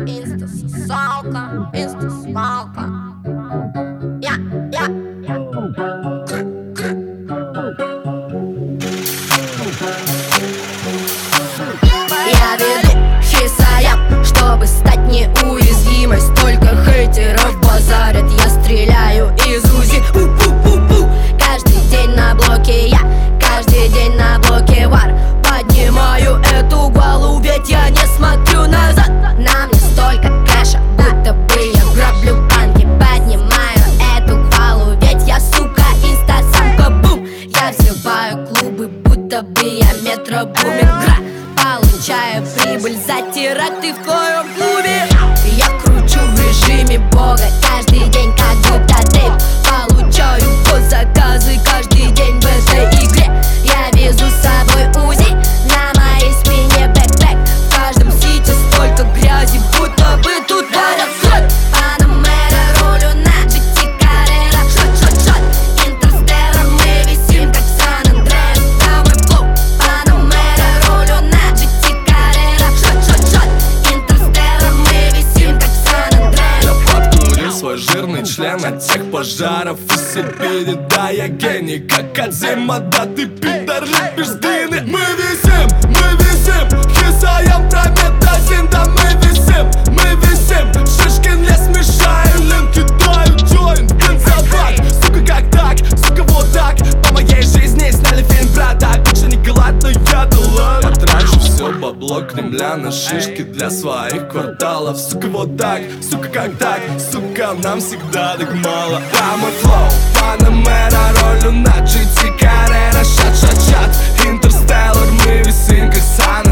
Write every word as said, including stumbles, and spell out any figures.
инста-сосалка, инста-свалка. Я, я. Я веду хисаям, чтобы стать неуязвимой. Столько хейтеров базарят, я стреляю из УЗИ. У-у-у-у. Каждый день на блоке я, каждый день на блоке вар. Поднимаю эту голову, ведь я не смотрю назад. На мне столько кэша, будто бы я граблю банки. Поднимаю эту голову, ведь я, сука, инстасамка. Бум! Я взрываю клубы, будто бы я метро бумингра. Получаю прибыль за теракты в твоем клубе. Я кручу в режиме бога каждый день, как будто Дэйв. Получаю госзаказы каждый день в этой игре. Я везу с собой УЗИ, на моей спине бэкпэк. В каждом сите столько грязи, будто бы тут горят флэт. Панамера, рулю на джи ти Carrera. Шот-шот-шот, Интерстеллар, мы висим как Сан-Андреас. Да, мой флоу. Панамера, рулю на джи ти Carrera. Шот-шот-шот, Интерстеллар, мы висим как Сан-Андреас. Я подкурил свой жирный член от тех пожаров и Сибири. Да, я гений, как Кодзима, да ты пидор, любишь длины. Мы висим, мы висим, хисаям прометазин. Да мы висим, мы висим, Шишкин лес мешаю, лин кидаю, джойнт, бензобак. Сука, как так, сука, вот так. По моей жизни сняли фильм про так. Больше не голод, но я долой. Я трачу все бабло Кремля на шишки для своих кварталов. Сука, вот так, сука, как так, сука, нам всегда так мало. Да, мой флоу, Панамера, ролю на джи ти Carrera. Шат-шат-шат, Интерстеллар, мы висим как Сан